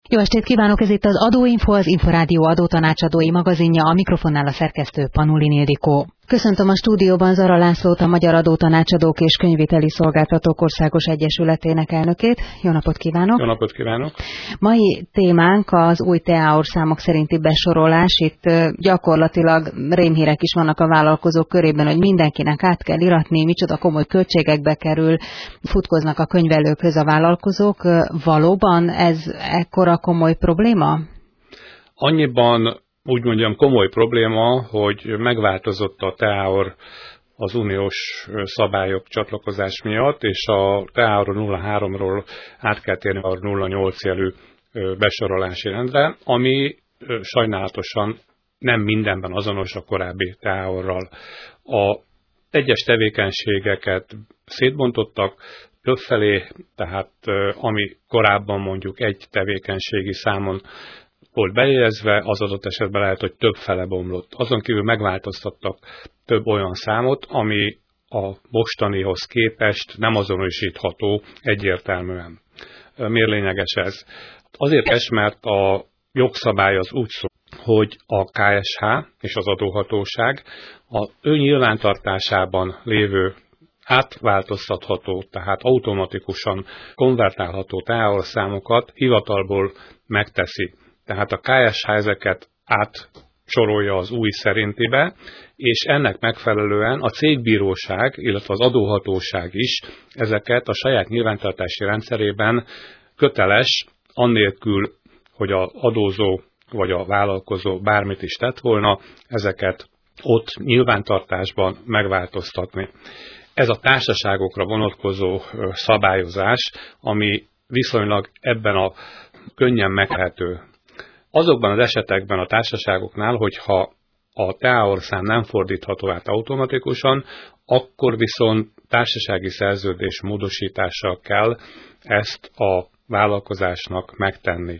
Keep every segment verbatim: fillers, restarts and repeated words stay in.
Jó estét kívánok, ez itt az Adóinfo, az Inforádió adótanácsadói magazinja, a mikrofonnál a szerkesztő Panulin Ildikó. Köszöntöm a stúdióban Zara Lászlót, a Magyar Adótanácsadók és Könyvviteli Szolgáltatók Országos Egyesületének elnökét. Jó napot kívánok! Jó napot kívánok! Mai témánk az új té á orszámok szerinti besorolás. Itt gyakorlatilag rémhírek is vannak a vállalkozók körében, hogy mindenkinek át kell iratni, micsoda komoly költségekbe kerül, futkoznak a könyvelőkhöz a vállalkozók. Valóban ez ekkora komoly probléma? Annyiban úgy mondjam komoly probléma, hogy megváltozott a té á or az uniós szabályok csatlakozás miatt, és a té á or nulla háromról át kell térni a nulla nyolc jelű besorolási rendre, ami sajnálatosan nem mindenben azonos a korábbi té á orral. A egyes tevékenységeket szétbontottak többfelé, tehát ami korábban mondjuk egy tevékenységi számon volt bejegyezve, az adott esetben lehet, hogy több fele bomlott. Azon kívül megváltoztattak több olyan számot, ami a mostanihoz képest nem azonosítható egyértelműen. Miért lényeges ez? Azért es, mert a jogszabály az úgy szól, hogy a ká es há és az adóhatóság az ő nyilvántartásában lévő átváltoztatható, tehát automatikusan konvertálható té á or számokat hivatalból megteszi. Tehát a ká es há ezeket átsorolja az új szerintibe, és ennek megfelelően a cégbíróság, illetve az adóhatóság is ezeket a saját nyilvántartási rendszerében köteles, annélkül, hogy az adózó vagy a vállalkozó bármit is tett volna, ezeket ott nyilvántartásban megváltoztatni. Ez a társaságokra vonatkozó szabályozás, ami viszonylag ebben a könnyen megtehető. Azokban az esetekben a társaságoknál, hogyha a té á or szám nem fordítható át automatikusan, akkor viszont társasági szerződés módosítással kell ezt a vállalkozásnak megtenni.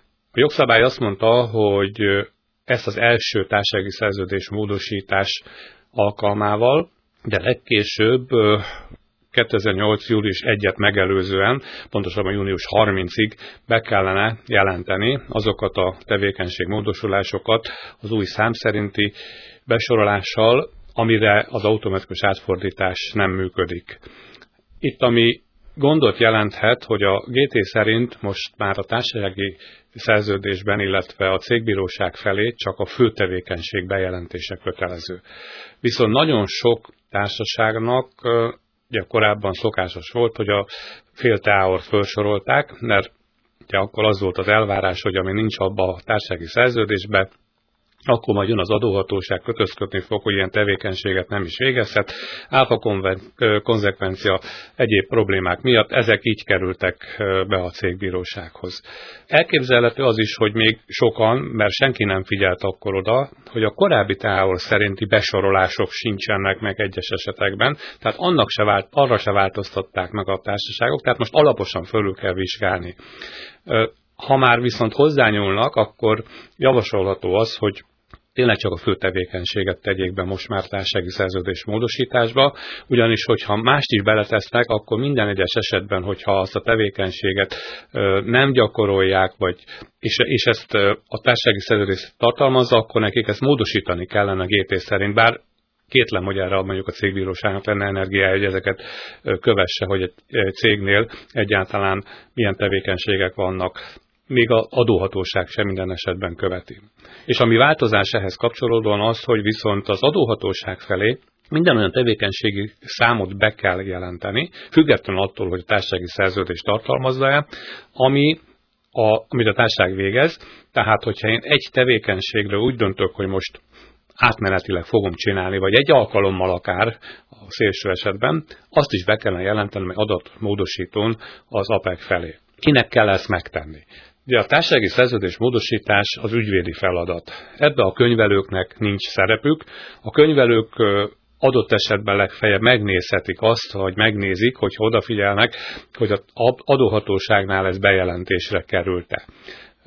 A jogszabály azt mondta, hogy ezt az első társasági szerződés módosítás alkalmával, de legkésőbb kétezer-nyolc. július elsejét megelőzően, pontosabban június harmincadikáig be kellene jelenteni azokat a tevékenységmódosulásokat az új szám szerinti besorolással, amire az automatikus átfordítás nem működik. Itt ami gondot jelenthet, hogy a gé té szerint most már a társasági szerződésben, illetve a cégbíróság felé csak a fő tevékenység bejelentése kötelező. Viszont nagyon sok társaságnak ugye korábban szokásos volt, hogy a fél té á ort felsorolták, mert ugye akkor az volt az elvárás, hogy ami nincs abban a társasági szerződésben, akkor majd jön az adóhatóság, kötözködni fog, hogy ilyen tevékenységet nem is végezhet. Áfa konzekvencia egyéb problémák miatt ezek így kerültek be a cégbírósághoz. Elképzelhető az is, hogy még sokan, mert senki nem figyelt akkor oda, hogy a korábbi té á or szerinti besorolások sincsenek meg egyes esetekben, tehát annak se vált, arra se változtatták meg a társaságok, tehát most alaposan fölül kell vizsgálni. Ha már viszont hozzányúlnak, akkor javasolható az, hogy tényleg csak a fő tevékenységet tegyék be most már társasági szerződés módosításba, ugyanis hogyha mást is beletesznek, akkor minden egyes esetben, hogyha azt a tevékenységet nem gyakorolják, vagy, és, és ezt a társasági szerződés tartalmazza, akkor nekik ezt módosítani kellene a gé té szerint, bár kétlem, hogy erre mondjuk a cégbíróságnak lenne energiája, hogy ezeket kövesse, hogy egy cégnél egyáltalán milyen tevékenységek vannak. Még az adóhatóság sem minden esetben követi. És ami változás ehhez kapcsolódóan az, hogy viszont az adóhatóság felé minden olyan tevékenységi számot be kell jelenteni, függetlenül attól, hogy a társasági szerződést tartalmazza-e, ami a, amit a társaság végez. Tehát, hogyha én egy tevékenységről úgy döntök, hogy most átmenetileg fogom csinálni, vagy egy alkalommal akár a szélső esetben, azt is be kellene jelentenem egy adatmódosítón az á pé e ká felé. Kinek kell ezt megtenni? Ugye a társasági szerződés módosítás az ügyvédi feladat. Ebbe a könyvelőknek nincs szerepük. A könyvelők adott esetben legfeljebb megnézhetik azt, vagy megnézik, hogyha odafigyelnek, hogy az adóhatóságnál ez bejelentésre került-e.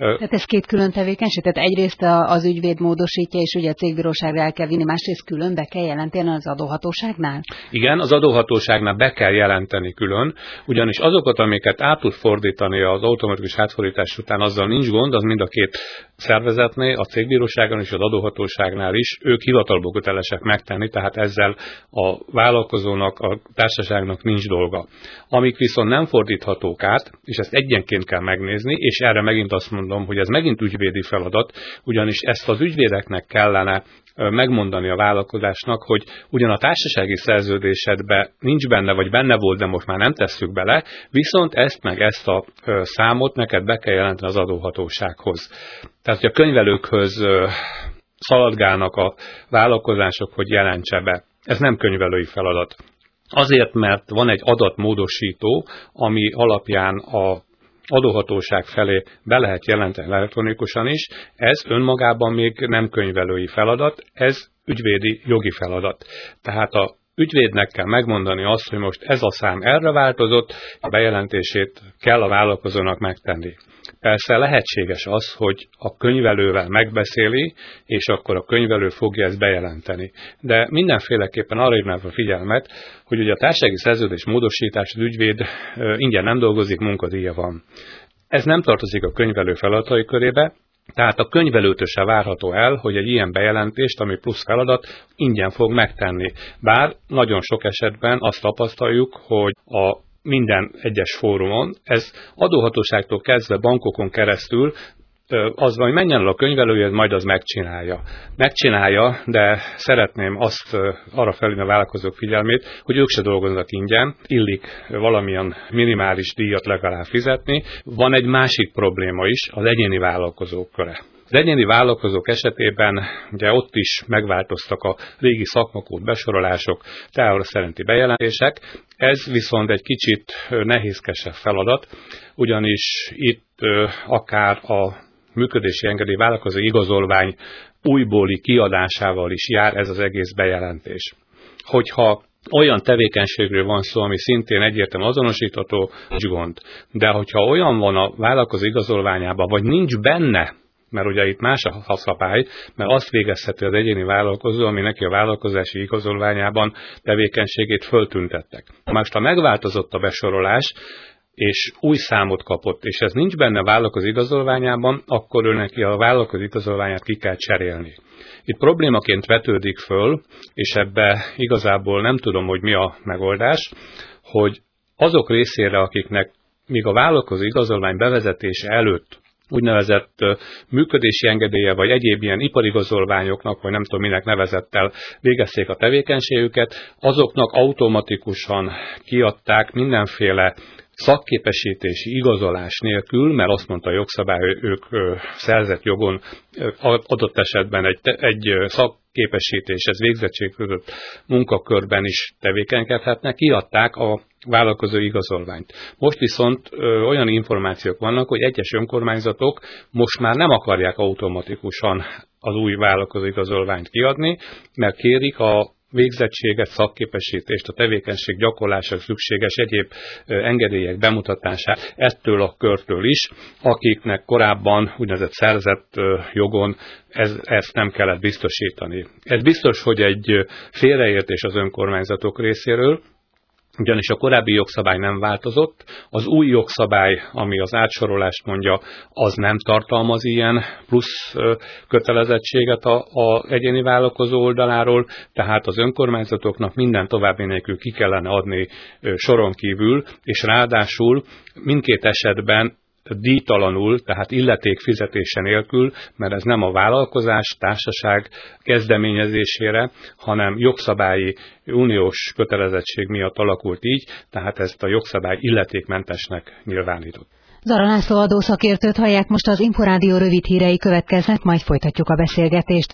Tehát ez két külön tevékenység? Tehát egyrészt az ügyvéd módosítja, és ugye a cégbíróságra el kell vinni, másrészt külön be kell jelenteni az adóhatóságnál? Igen, az adóhatóságnál be kell jelenteni külön, ugyanis azokat, amiket át tud fordítani az automatikus átfordítás után, azzal nincs gond, az mind a két szervezetnél, a cégbíróságon és az adóhatóságnál is, ők hivatalból kötelesek megtenni, tehát ezzel a vállalkozónak, a társaságnak nincs dolga. Amik viszont nem fordíthatók át, és ezt egyenként kell megnézni, és erre megint azt mondom, hogy ez megint ügyvédi feladat, ugyanis ezt az ügyvédeknek kellene megmondani a vállalkozásnak, hogy ugyan a társasági szerződésedben nincs benne, vagy benne volt, de most már nem tesszük bele, viszont ezt meg ezt a számot neked be kell jelenteni az adóhatósághoz. Tehát, hogy a könyvelőkhöz szaladgálnak a vállalkozások, hogy jelentse be. Ez nem könyvelői feladat. Azért, mert van egy adatmódosító, ami alapján a adóhatóság felé be lehet jelenteni elektronikusan is, ez önmagában még nem könyvelői feladat, ez ügyvédi jogi feladat. Tehát a ügyvédnek kell megmondani azt, hogy most ez a szám erre változott, a bejelentését kell a vállalkozónak megtenni. Persze lehetséges az, hogy a könyvelővel megbeszéli, és akkor a könyvelő fogja ezt bejelenteni. De mindenféleképpen arra hívnám a figyelmet, hogy ugye a társasági szerződés módosítás, az ügyvéd ingyen nem dolgozik, munkadíja van. Ez nem tartozik a könyvelő feladatai körébe, tehát a könyvelőtől se várható el, hogy egy ilyen bejelentést, ami plusz feladat, ingyen fog megtenni. Bár nagyon sok esetben azt tapasztaljuk, hogy a minden egyes fórumon, ez adóhatóságtól kezdve bankokon keresztül, az van, hogy menjen el a könyvelőjét, majd az megcsinálja. Megcsinálja, de szeretném azt arra felhívni a vállalkozók figyelmét, hogy ők se dolgoznak ingyen, illik valamilyen minimális díjat legalább fizetni. Van egy másik probléma is, az egyéni vállalkozók köre. Az egyéni vállalkozók esetében ugye ott is megváltoztak a régi szakmakód besorolások, teára szerinti bejelentések. Ez viszont egy kicsit nehézkesebb feladat, ugyanis itt akár a működési engedély vállalkozó igazolvány újbóli kiadásával is jár ez az egész bejelentés. Hogyha olyan tevékenységről van szó, ami szintén egyértelműen azonosítható, nincs gond. De hogyha olyan van a vállalkozó igazolványában, vagy nincs benne, mert ugye itt más a szabály, mert azt végezheti az egyéni vállalkozó, ami neki a vállalkozási igazolványában tevékenységét föltüntettek. Most ha megváltozott a besorolás, és új számot kapott, és ez nincs benne a vállalkozó igazolványában, akkor ő neki a vállalkozó igazolványát ki kell cserélni. Itt problémaként vetődik föl, és ebbe igazából nem tudom, hogy mi a megoldás, hogy azok részére, akiknek míg a vállalkozó igazolvány bevezetése előtt úgynevezett működési engedélye, vagy egyéb ilyen iparigazolványoknak, vagy nem tudom minek nevezettel végezték a tevékenységüket, azoknak automatikusan kiadták mindenféle szakképesítési igazolás nélkül, mert azt mondta a jogszabály, hogy ők szerzett jogon adott esetben egy, egy szakképesítés, ez végzettség között munkakörben is tevékenykedhetnek, kiadták a vállalkozó igazolványt. Most viszont ö, olyan információk vannak, hogy egyes önkormányzatok most már nem akarják automatikusan az új vállalkozó igazolványt kiadni, mert kérik a végzettséget, szakképesítést, a tevékenység gyakorlására szükséges egyéb engedélyek bemutatását ettől a körtől is, akiknek korábban úgynevezett szerzett jogon ez, ezt nem kellett biztosítani. Ez biztos, hogy egy félreértés az önkormányzatok részéről, ugyanis a korábbi jogszabály nem változott, az új jogszabály, ami az átsorolást mondja, az nem tartalmaz ilyen plusz kötelezettséget az egyéni vállalkozó oldaláról, tehát az önkormányzatoknak minden további nélkül ki kellene adni soron kívül, és ráadásul mindkét esetben díjtalanul, tehát illeték fizetése nélkül, mert ez nem a vállalkozás, társaság kezdeményezésére, hanem jogszabályi uniós kötelezettség miatt alakult így, tehát ezt a jogszabály illetékmentesnek nyilvánított. Zara László adószakértőt hallják, most az Inforádió rövid hírei következnek, majd folytatjuk a beszélgetést.